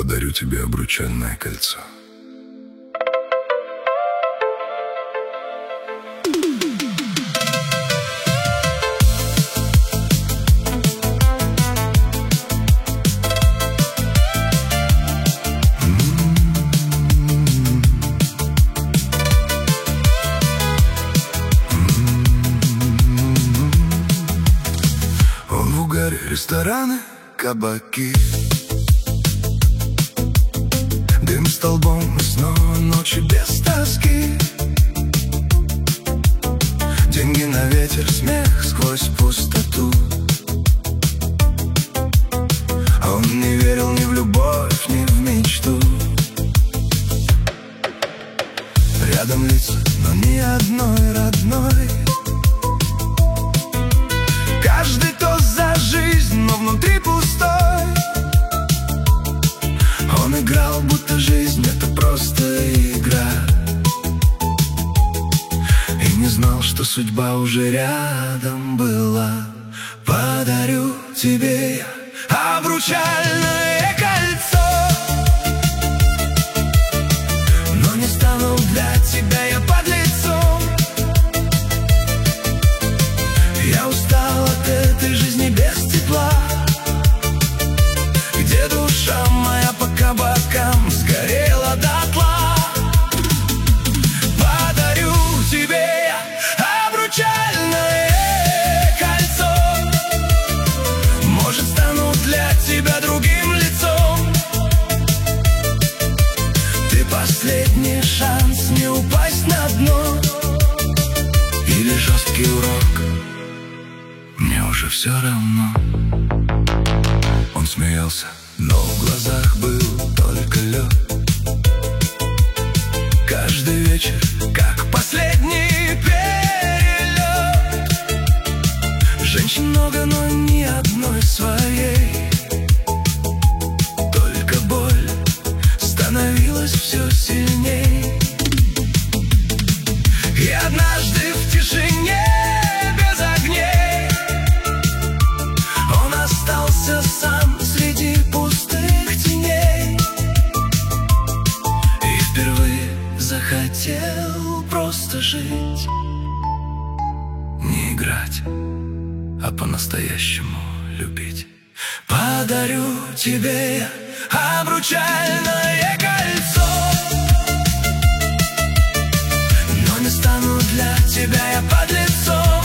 подарю тебе обручальное кольцо. Он в угаре рестораны, кабаки, дым столбом и снова ночи без тоски. Деньги на ветер, смех сквозь пустоту. А он не верил ни в любовь, ни в мечту. Рядом лица, но ни одной родной. Каждый тост за жизнь, но внутри пустой. Он играл, будто жизнь — это просто игра, и не знал, что судьба уже рядом была. Подарю тебе я обручальное кольцо, но не стану для тебя я подлецом. Я устал от этой жизни без тепла, где душа моя по кабакам сгорела дотла. Подарю тебе я обручальное кольцо, может, стану для тебя другим лицом. Ты последний шанс не упасть на дно, или жесткий урок, мне уже все равно. Он смеялся, но в глазах был только лед. Каждый вечер, как последний перелет. Женщин много, но ни одной своей. Только боль становилась все сильней. И однажды в тишине без огней он остался сам среди пустых теней. И впервые захотел просто жить, не играть, а по-настоящему любить. Подарю тебе я обручальное кольцо, но не стану для тебя я подлецом.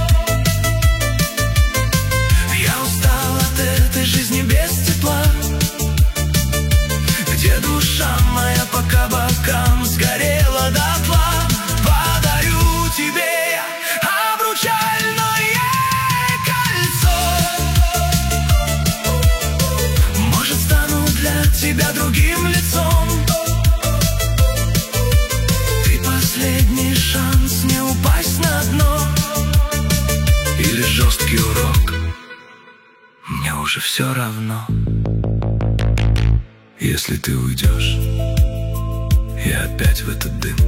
Я устал от этой жизни без тепла, где душа моя по кабакам сгорела дотла. Подарю тебе я обручальное кольцо, может, стану для тебя другим лицом. Ты последний шанс не упасть на дно, или жесткий урок, мне уже все равно. Если ты уйдешь, я опять в этот дым,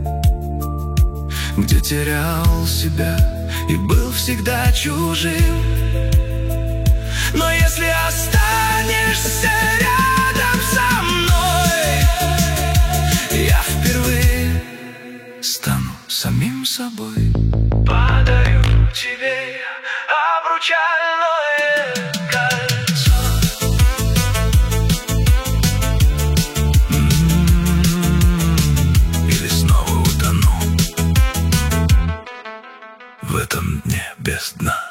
где терял себя и был всегда чужим. Но если останешься рядом со мной, я впервые стану самим собой. Подарю тебе я обручальное кольцо. Или снова утону в этом дне без дна.